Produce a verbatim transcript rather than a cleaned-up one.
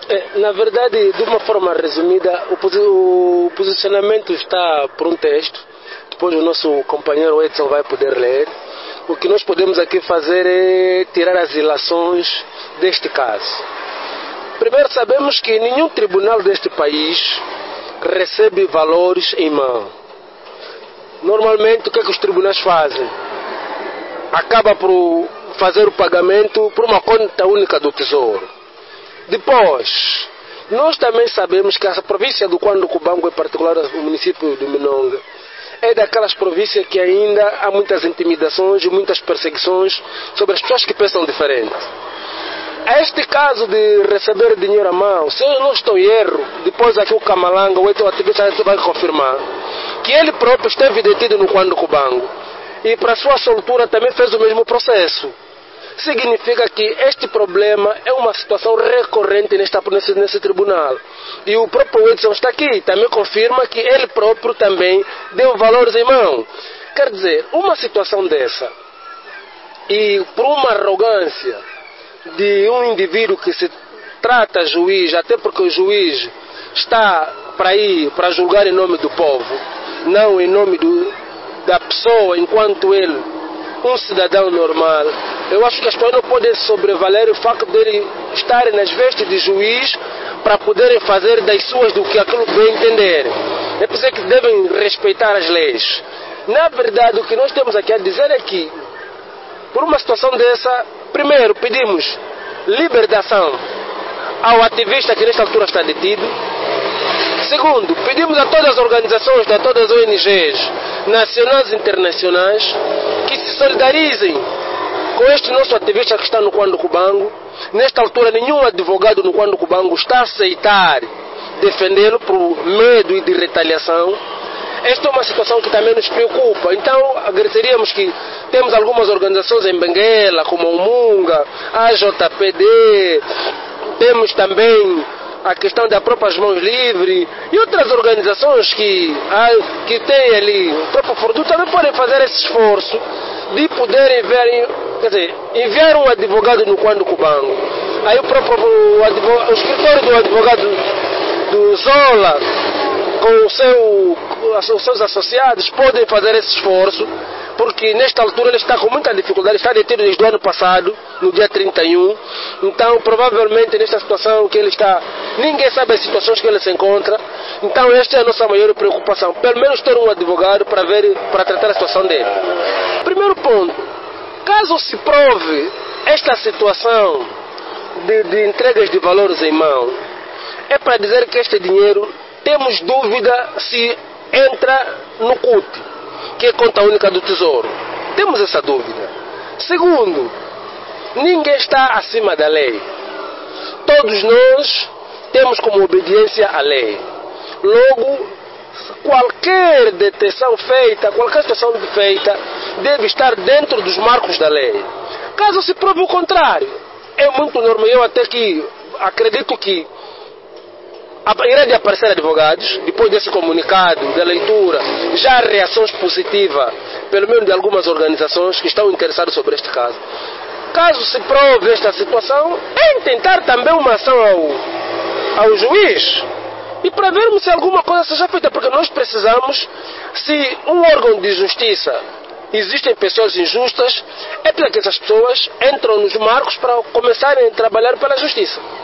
É, na verdade, de uma forma resumida, o, posi o posicionamento está por um texto. Depois o nosso companheiro Edson vai poder ler. O que nós podemos aqui fazer é tirar as ilações deste caso. Primeiro, sabemos que nenhum tribunal deste país recebe valores em mão. Normalmente, o que é que os tribunais fazem? Acaba por fazer o pagamento por uma conta única do Tesouro. Depois, nós também sabemos que a província do Cuando-Cubango, em particular o município do Minonga, é daquelas províncias que ainda há muitas intimidações e muitas perseguições sobre as pessoas que pensam diferente. Este caso de receber dinheiro à mão, se eu não estou em erro, depois aqui o Camalanga, o outro ativista vai confirmar, que ele próprio esteve detido no Cuando-Cubango e para sua soltura também fez o mesmo processo. Significa que este problema é uma situação recorrente nesta, nesse, nesse tribunal. E o próprio Edson está aqui, também confirma que ele próprio também deu valores em mão. Quer dizer, uma situação dessa, e por uma arrogância de um indivíduo que se trata juiz, até porque o juiz está para ir para julgar em nome do povo, não em nome do, da pessoa, enquanto ele, um cidadão normal. Eu acho que as pessoas não podem sobrevaler o facto de ele estarem nas vestes de juiz para poderem fazer das suas do que aquilo bem entenderem. É por isso que devem respeitar as leis. Na verdade, o que nós temos aqui a dizer é que, por uma situação dessa, primeiro pedimos libertação ao ativista que nesta altura está detido. Segundo, pedimos a todas as organizações, a todas as O N Gs, nacionais e internacionais, que se solidarizem com este nosso ativista que está no Cuando-Cubango. Nesta altura, nenhum advogado no Cuando-Cubango está a aceitar defendê-lo por medo e de retaliação. Esta é uma situação que também nos preocupa. Então, agradeceríamos que temos algumas organizações em Benguela, como o Munga, a J P D, temos também a questão da própria Mãos Livres e outras organizações que, que têm ali o próprio Fordu, também podem fazer esse esforço de poderem enviar, quer dizer, enviar um advogado no Cuando-Cubango. Aí o próprio o, advogado, o escritório do advogado do Zola, com o seu, os seus associados, podem fazer esse esforço, porque nesta altura ele está com muita dificuldade, está detido desde o ano passado, no dia trinta e um, então provavelmente nesta situação que ele está, ninguém sabe as situações que ele se encontra, então esta é a nossa maior preocupação, pelo menos ter um advogado para ver, para tratar a situação dele. Primeiro ponto, caso se prove esta situação de, de entregas de valores em mão, é para dizer que este dinheiro, temos dúvida se entra no C U T, que é conta única do Tesouro. Temos essa dúvida. Segundo, ninguém está acima da lei. Todos nós temos como obediência a lei. Logo, qualquer detenção feita, qualquer situação feita, deve estar dentro dos marcos da lei. Caso se prove o contrário, é muito normal. Eu até que acredito que irá de aparecer advogados, depois desse comunicado, da leitura, já há reações positivas, pelo menos de algumas organizações que estão interessadas sobre este caso. Caso se prove esta situação, é tentar também uma ação ao, ao juiz e para vermos se alguma coisa seja feita, porque nós precisamos, se um órgão de justiça existem pessoas injustas, é para que essas pessoas entram nos marcos para começarem a trabalhar pela justiça.